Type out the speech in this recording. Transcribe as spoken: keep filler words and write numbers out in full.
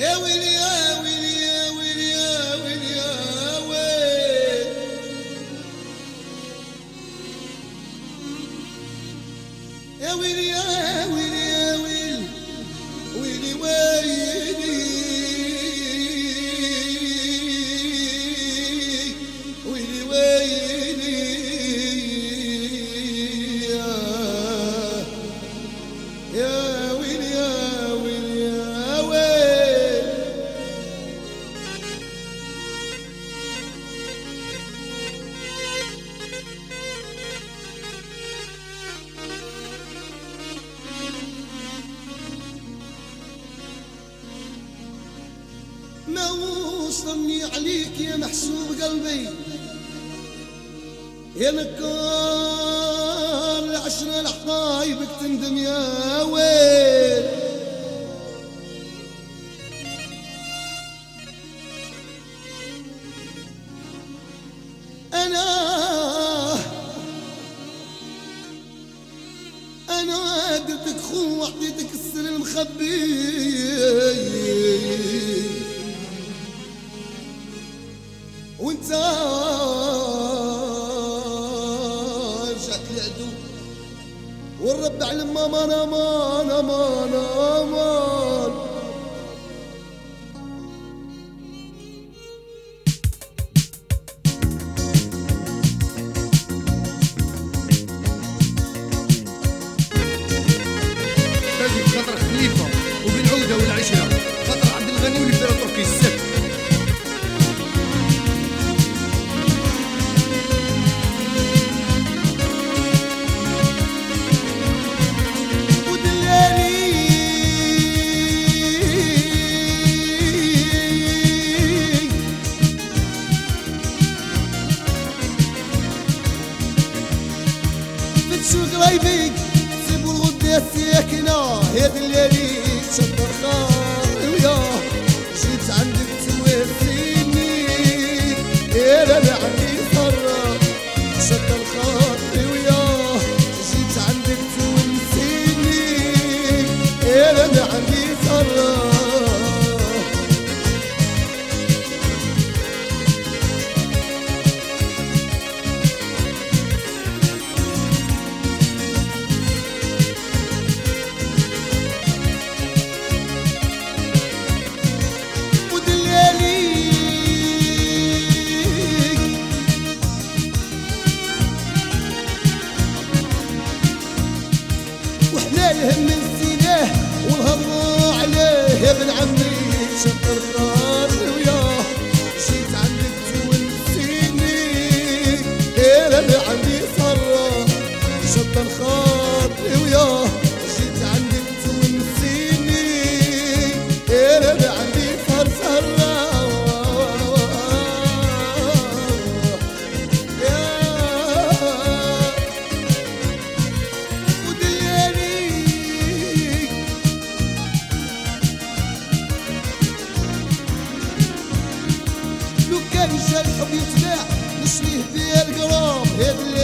يا ويلي يا ويلي يا ويلي يا ويلي يا ويل يا ويلي يا ويلي يا ويل ويلي ويلي ويلي ويلي يا يا ويلي يا ويلي يا ويل ما وصلني عليك يا محسوب قلبي يا نكار العشرة لحبايبك تندم يا ويل أنا أنا قلتك خو وعطيتك السر المخبي وانت رجعت لعدو والرب علم امان امان امان امان تجي خطر خليفه وبن عوده والعشره خطر عبد الغني والامبراطور كيسك قرايبك سيبوا الغدة الساكنة يا دلالي شطر خاطري وياه جيت عندك تواسيني يا لالا عندي فرة شطر خاطري وياه جيت عندك تونسيني يا لالا عندي فرة الهم نسيناه والهضروا عليه يا ابن عمي شطر خاطري وياه جيت عندك تونسيني يا لالا عندي فرة شطر خاطري وياه جيت عندك تونسيني يا لالا عندي فرة كان الحب يتباع نشريه بيه القراب هاد